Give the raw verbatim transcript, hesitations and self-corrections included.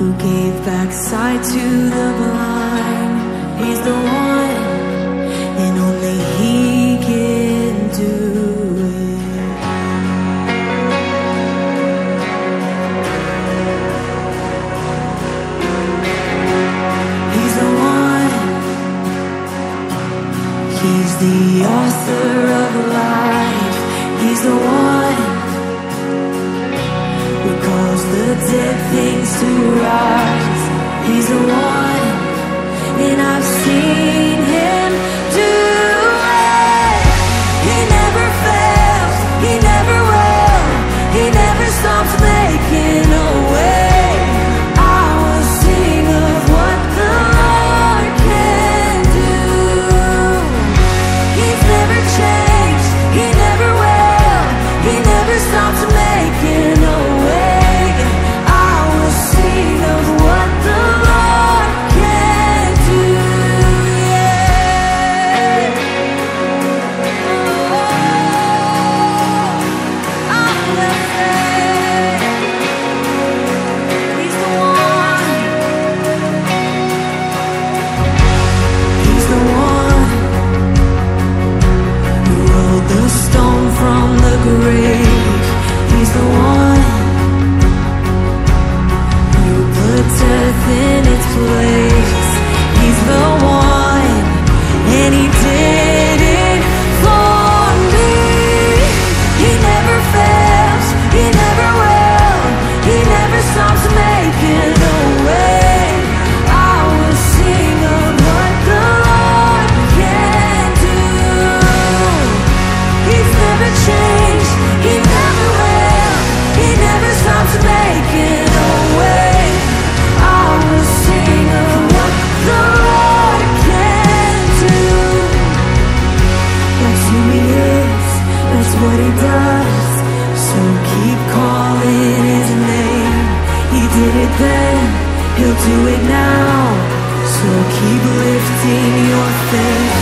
who gave back sight to the blind. He's the one, and only He can do it. He's the one, He's the author of life. He's the one who calls the dead things to rise. He's the one, and I've seen Him do it. He never fails, He never will, He never stops making a way. I will sing of what the Lord can do. He's never changed, He never will, He never stops making a way. I will sing of what the Lord can do. Yeah. Oh, I will say He's the one. He's the one who rolled the stone from the grave. He's the one who put death in its place. He's the one, and He did it for me. He never fails, He never will, He never stops making a way. I will sing of what the Lord can do. He's never changed, He never will, He never stops making a way. I will sing of what the Lord can do. That's who He is, that's what He does. So keep calling His name. He did it then, He'll do it now. So keep lifting your faith.